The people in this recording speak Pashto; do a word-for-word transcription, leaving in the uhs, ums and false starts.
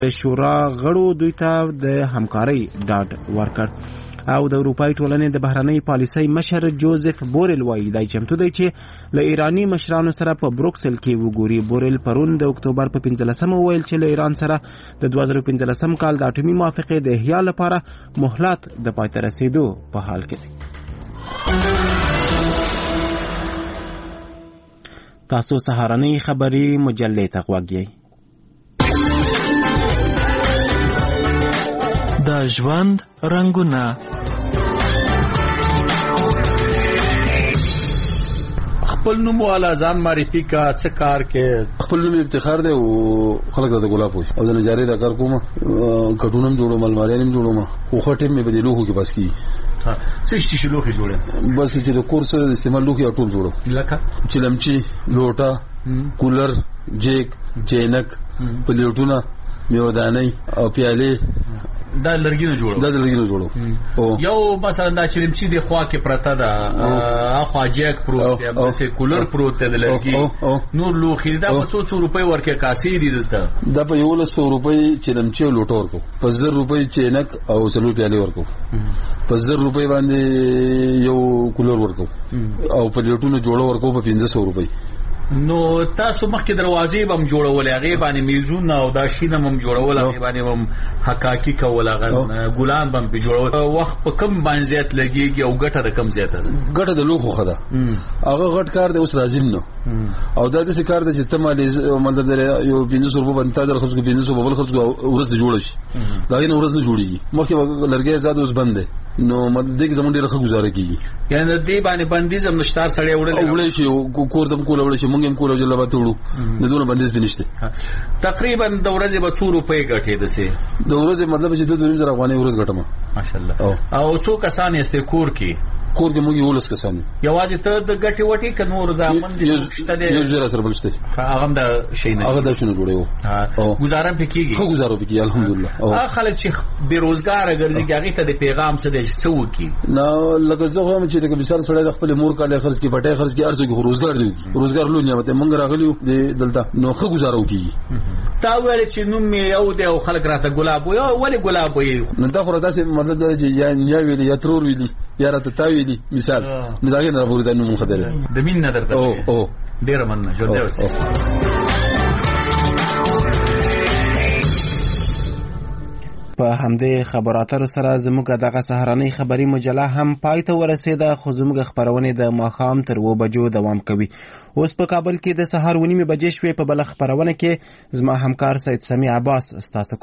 شورا غړو دوی ته د همکارۍ ډاډ ورکړ. او د اروپای ټولنې د بهرنۍ پالیسۍ مشر جوزف بورل وایي دا چمتو دی چې له ایرانی مشرانو سره په بروکسل کې وګوري. بورل پرون د اکتوبر په پنځلسمه ویل چې له ایران سره د دوه زره پنځلسم کال د اټومي موافقې د احیا لپاره مهلت د پای ته رسیدو په حال کې دی. تاسو سهارنۍ خبري مجلې ته غوږ یئ. د ژوند رنګونه خپل نوم والا ځان معرفي کا څه کار کې خپل نوم افتخار دی او خلک د ګلاب وي او د نجاري د کار کوم کټونم جوړوم الماریانم جوړوم خو خټم مې بدلو خو کې بس کی ها څه شي شلو کې جوړه بس چې د کورس استعمال لوخي ټول جوړو لکه چلمچي لوټا کولر جیک چینک پلیټونه میوداني او پیاله دا لرګینو جوړو دا لرګینو جوړو یو مثلا دا چلمچي د خوا کې پرته ده اخوا جیک پروت دی بس کولر پروت دی د لرګي نور لوخي دا په څو څو روپۍ ورکه کاسي دي دلته دا په یو لسو روپۍ چلمچي لوټو ورکو په زر روپۍ چینک او څلور پیاله ورکو په زر روپۍ باندې یو کولر ورکو او په لټونو جوړو ورکو په پنځه سوه روپۍ. نو تاسو مخکې دروازې بم جوړولې هغه باندې میزونه او دا شینه بم جوړول هغه باندې بم حقاقي کول هغه ګلان بم په جوړول وخت په کم باندې زیات لګيږي او ګټه د کم زیاته ګټه د لوخو خدا هغه غټ کار دی اوس راځم نو او دا د څه کار دی چې تمالې مطلب یو پنځه سوه روپۍ باندې تاسو خرڅ کو پنځه سوه بل خرڅ کو ورځ جوړ شي دا نه ورځ نه جوړيږي مخکې لرګي زاد اوس بند دی نو مطلب دغه زمونږ ډیره ښه گزاره کیږي یعنی د دې باندې بندیز هم نشتار سړی وړل وړل شي کور دم کول وړل شي مونږ هم کول جلا به تړو نه دونه بندیز بنشته. تقریبا د ورځې به څو روپۍ ګټې دسه د ورځې مطلب چې دوه زره افغانۍ ورځ ګټم ماشاءالله. او څو کسان یې کور کې کور کې موږ یو لس کسان یوازې ته د ګټې وټې ک نور ځامن دي یو زره سره بلشته هغه د شي نه هغه د شنو جوړیو گزارم پکېږي خو گزارو پکې الحمدلله. هغه خلک چې بیروزګار ګرځي هغه ته د پیغام څه دی څه وکي نه لکه زه هم چې د مثال سره د خپل مور کاله خرڅ کې پټه خرڅ کې ارزو کې روزګار دی روزګار لو نعمت مونږ راغلیو د دلته نو خو گزارو کیږي. تا ویل چې نوم مې یو دی او خلک راته ګلاب وي او ولې ګلاب وي نو دا خو راځي مطلب دا چې یا یا ویلي یا ترور ویلي یا راته تا ویلي مثال نو دا نه راوړل نو مونږ خدای د مين نه درته او او ډیر مننه جوړ دی اوس. په همدې خبراتو سره زموږ دغه سهارنۍ خبري مجله هم پای ته ورسېده خو زموږ خبرونه د ماښام تر اوه بجو دوام کوي. اوس په کابل کې د سهار ونیمې بجې شوې. په بل خبرونه کې زما همکار سید سمیع عباس ستاسو